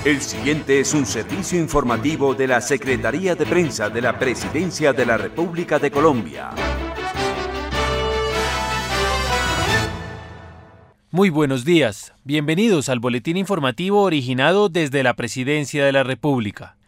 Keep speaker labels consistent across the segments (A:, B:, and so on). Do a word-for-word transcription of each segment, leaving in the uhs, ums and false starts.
A: El siguiente es un servicio informativo de la Secretaría de Prensa de la Presidencia de la República de Colombia.
B: Muy buenos días, bienvenidos al boletín informativo originado desde la Presidencia de la República.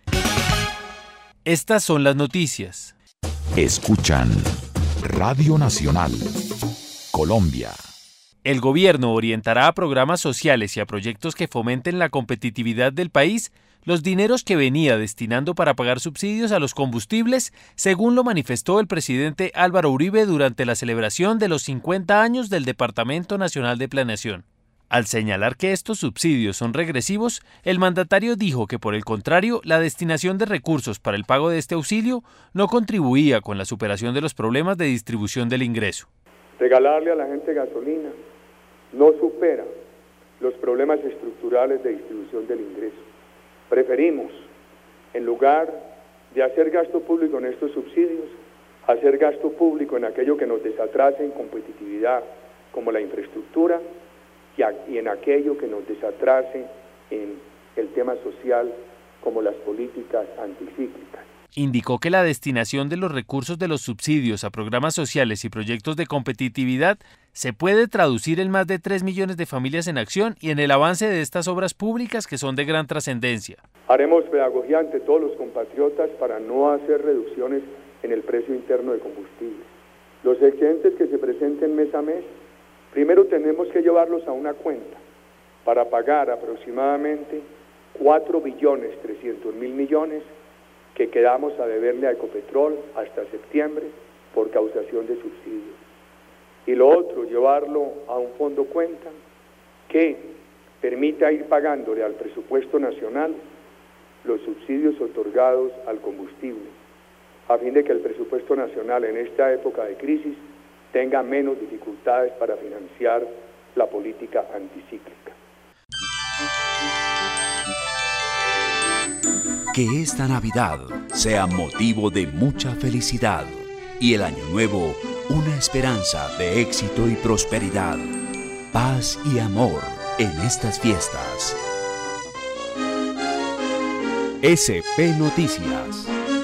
B: Estas son las noticias.
C: Escuchan Radio Nacional, Colombia.
B: El gobierno orientará a programas sociales y a proyectos que fomenten la competitividad del país los dineros que venía destinando para pagar subsidios a los combustibles, según lo manifestó el presidente Álvaro Uribe durante la celebración de los cincuenta años del Departamento Nacional de Planeación. Al señalar que estos subsidios son regresivos, el mandatario dijo que, por el contrario, la destinación de recursos para el pago de este auxilio no contribuía con la superación de los problemas de distribución del ingreso.
D: Regalarle a la gente gasolina no supera los problemas estructurales de distribución del ingreso. Preferimos, en lugar de hacer gasto público en estos subsidios, hacer gasto público en aquello que nos desatrase en competitividad, como la infraestructura, y en aquello que nos desatrase en el tema social, como las políticas anticíclicas.
B: Indicó que la destinación de los recursos de los subsidios a programas sociales y proyectos de competitividad se puede traducir en más de tres millones de familias en acción y en el avance de estas obras públicas que son de gran trascendencia.
D: Haremos pedagogía ante todos los compatriotas para no hacer reducciones en el precio interno de combustible. Los excedentes que se presenten mes a mes, primero tenemos que llevarlos a una cuenta para pagar aproximadamente cuatro billones trescientos mil millones que quedamos a deberle a Ecopetrol hasta septiembre por causación de subsidios. Y lo otro, llevarlo a un fondo cuenta que permita ir pagándole al presupuesto nacional los subsidios otorgados al combustible, a fin de que el presupuesto nacional en esta época de crisis tenga menos dificultades para financiar la política anticíclica.
A: Que esta Navidad sea motivo de mucha felicidad y el Año Nuevo una esperanza de éxito y prosperidad, paz y amor en estas fiestas. S P Noticias.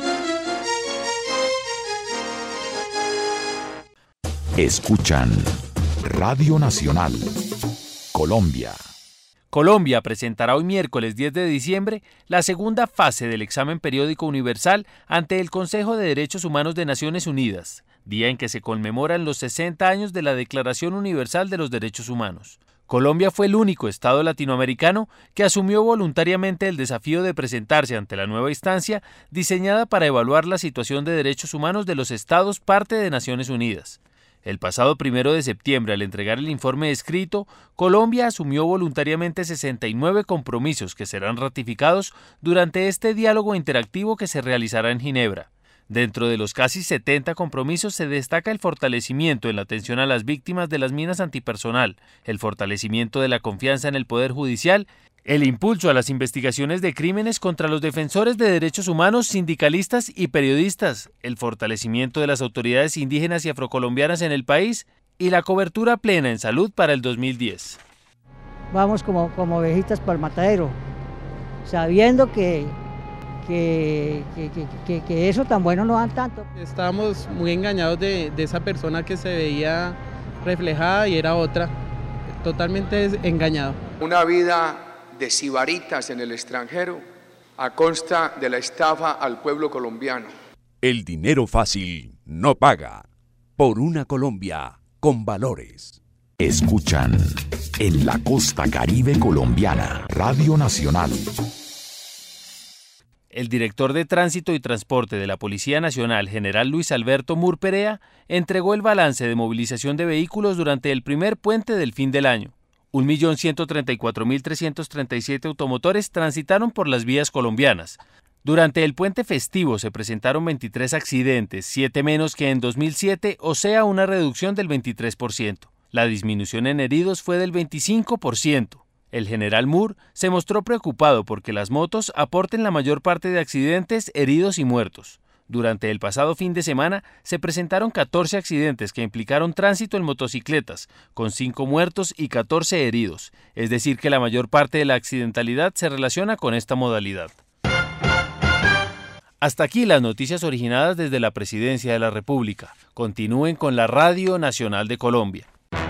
C: Escuchan Radio Nacional, Colombia.
B: Colombia presentará hoy miércoles diez de diciembre la segunda fase del examen periódico universal ante el Consejo de Derechos Humanos de Naciones Unidas, día en que se conmemoran los sesenta años de la Declaración Universal de los Derechos Humanos. Colombia fue el único estado latinoamericano que asumió voluntariamente el desafío de presentarse ante la nueva instancia diseñada para evaluar la situación de derechos humanos de los estados parte de Naciones Unidas. El pasado primero de septiembre, al entregar el informe escrito, Colombia asumió voluntariamente sesenta y nueve compromisos que serán ratificados durante este diálogo interactivo que se realizará en Ginebra. Dentro de los casi setenta compromisos se destaca el fortalecimiento en la atención a las víctimas de las minas antipersonal, el fortalecimiento de la confianza en el Poder Judicial, el impulso a las investigaciones de crímenes contra los defensores de derechos humanos, sindicalistas y periodistas, el fortalecimiento de las autoridades indígenas y afrocolombianas en el país y la cobertura plena en salud para el dos mil diez.
E: Vamos como, como ovejitas para el matadero, sabiendo que, que, que, que, que, que eso tan bueno no dan tanto.
F: Estábamos muy engañados de, de esa persona que se veía reflejada y era otra, totalmente engañado.
G: Una vida de sibaritas en el extranjero a costa de la estafa al pueblo colombiano.
A: El dinero fácil no paga. Por una Colombia con valores.
C: Escuchan en la costa caribe colombiana, Radio Nacional.
B: El director de Tránsito y Transporte de la Policía Nacional, general Luis Alberto Mur Perea, entregó el balance de movilización de vehículos durante el primer puente del fin del año. un millón ciento treinta y cuatro mil trescientos treinta y siete automotores transitaron por las vías colombianas. Durante el puente festivo se presentaron veintitrés accidentes, siete menos que en dos mil siete, o sea, una reducción del veintitrés por ciento. La disminución en heridos fue del veinticinco por ciento. El general Mur se mostró preocupado porque las motos aporten la mayor parte de accidentes, heridos y muertos. Durante el pasado fin de semana se presentaron catorce accidentes que implicaron tránsito en motocicletas, con cinco muertos y catorce heridos, es decir que la mayor parte de la accidentalidad se relaciona con esta modalidad. Hasta aquí las noticias originadas desde la Presidencia de la República. Continúen con la Radio Nacional de Colombia.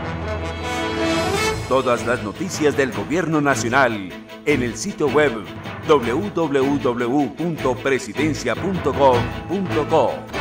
A: Todas las noticias del Gobierno Nacional en el sitio web doble u doble u doble u punto presidencia punto gov punto co.